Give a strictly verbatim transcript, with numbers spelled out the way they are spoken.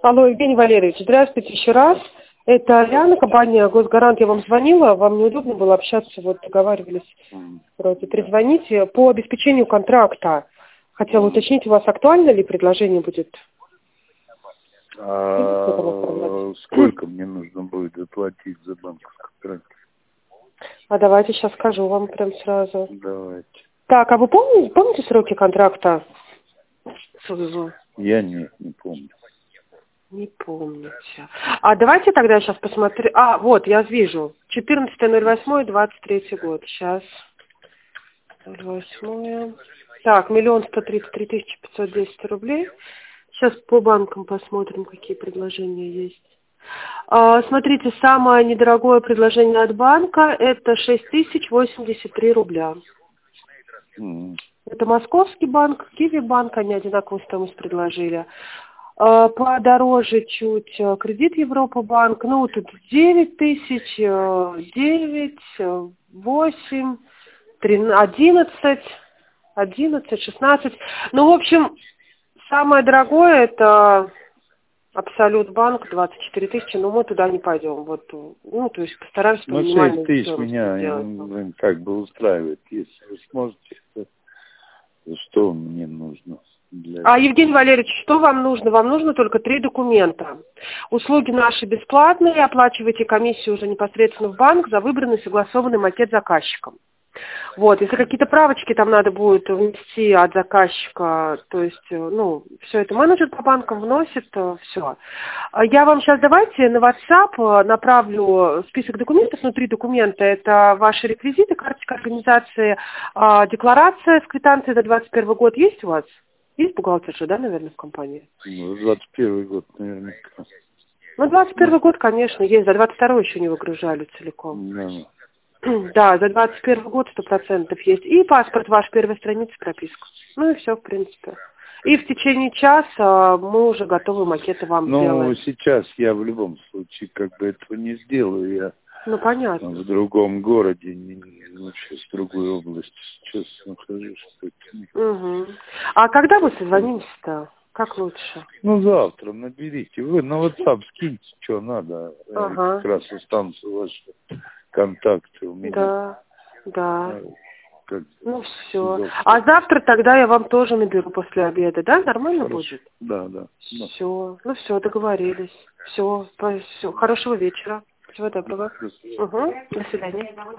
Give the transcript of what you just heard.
Алло, Евгений Валерьевич, здравствуйте еще раз. Это Ариана, компания «Госгарант». Я вам звонила, вам неудобно было общаться, вот договаривались вроде перезвоните по обеспечению контракта. Хотела уточнить, у вас актуально ли предложение будет? А сколько мне нужно будет заплатить за банковский контракт? А давайте сейчас скажу вам прям сразу. Давайте. Так, а вы помните, помните сроки контракта? Я нет, не помню. Не помните. А давайте тогда сейчас посмотрю. А, вот, я вижу. четырнадцатое ноль восьмое двадцать третий год. Сейчас. ноль восьмое. Так, миллион сто тридцать три тысячи пятьсот десять рублей. Сейчас по банкам посмотрим, какие предложения есть. А, смотрите, самое недорогое предложение от банка это шесть тысяч восемьдесят три рубля. Mm. Это Московский банк, Киви банк, они одинаковую стоимость предложили. Подороже чуть кредит Европа банк, ну тут девять тысяч, девять, восемь, одиннадцать, одиннадцать, шестнадцать. Ну, в общем, самое дорогое это Абсолют банк, двадцать четыре тысячи, но мы туда не пойдем. Вот, ну, то есть постараемся по ну, минимальной шесть тысяч стоимости меня сделать. блин, как бы устраивает. Если вы сможете, то что мне нужно? Для... А, Евгений Валерьевич, что вам нужно? Вам нужно только три документа. Услуги наши бесплатные, оплачивайте комиссию уже непосредственно в банк за выбранный согласованный макет заказчиком. Вот, если какие-то правочки там надо будет внести от заказчика, то есть, ну, все это менеджер по банкам вносит, все. Я вам сейчас давайте на WhatsApp направлю список документов, ну, три документа, это ваши реквизиты, карточка организации, декларация с квитанцией за двадцать первый год есть у вас? Есть бухгалтер же, да, наверное, в компании? Ну, двадцать первый год, наверняка. Ну, двадцать первый год, конечно, есть, за двадцать второй еще не выгружали целиком. Да. Да, за двадцать первый год сто процентов есть. И паспорт ваш, первая страница, прописка. Ну и все, в принципе. И в течение часа мы уже готовы макеты вам ну, сделаем. Ну, сейчас я в любом случае как бы этого не сделаю. Я ну, понятно. в другом городе, не, вообще в другой области сейчас нахожусь. Угу. А когда мы созвонимся-то? Как лучше? Ну, завтра наберите. Вы на WhatsApp скиньте, что надо. Ага. Как раз останутся ваши контакты у меня. Да, да. Как... Ну, все. Завтра. А завтра тогда я вам тоже наберу после обеда, да? Нормально Хорошо. будет? Да, да. Все. Ну, все, договорились. Все. Все. Хорошего вечера. Всего доброго. Угу. До свидания.